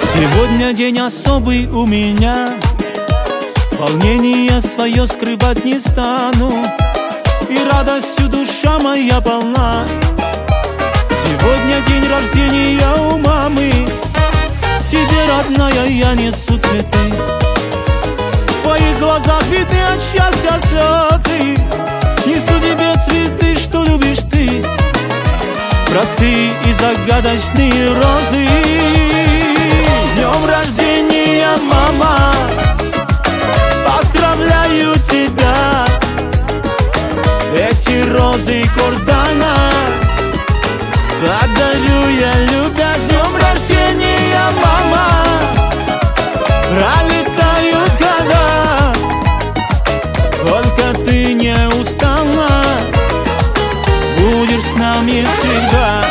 Сегодня день особый у меня, волнение свое скрывать не стану, и радостью душа моя полна. Сегодня день рождения у мамы, тебе, родная, я несу цветы. В твоих глазах видны от счастья слезы, несу тебе цветы, что любишь ты, простые и загадочные розы. С днем рождения, мама, поздравляю тебя. Эти розы Кордана подарю я, любя. С днем рождения, мама, пролетают года, только ты не устала, будешь с нами всегда.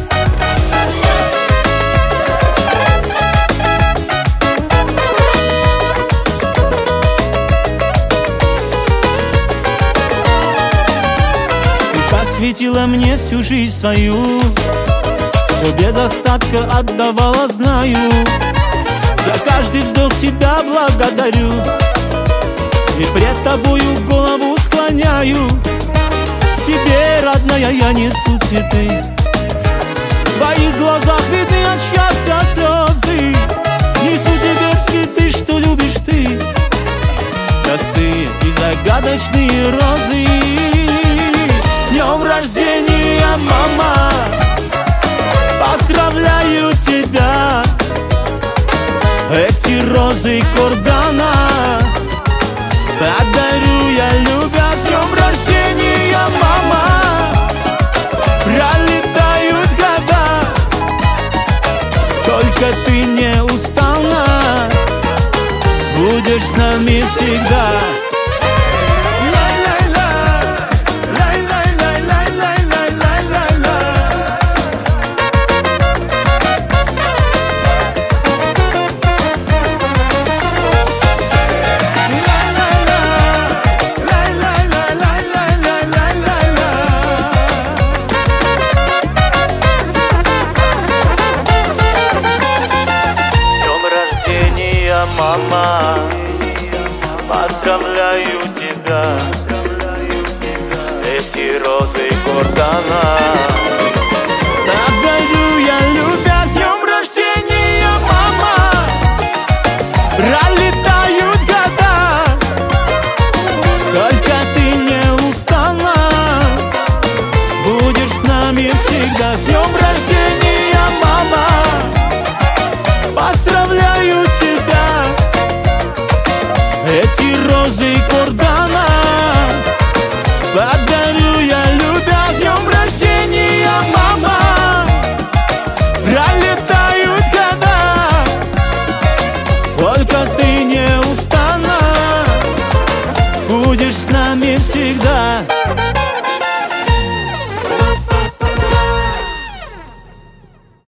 Посвятила мне всю жизнь свою, все без остатка отдавала, знаю. За каждый вздох тебя благодарю, и пред тобою голову склоняю. Тебе, родная, я несу цветы. В твоих глазах видны от счастья слезы, несу тебе цветы, что любишь ты, простые и загадочные розы. С днем рождения, мама, поздравляю тебя. Эти розы Кордана подарю я, любя. С днем рождения, мама, пролетают года, только ты не устала, будешь с нами всегда. Мама, поздравляю тебя. Эти розы Кордана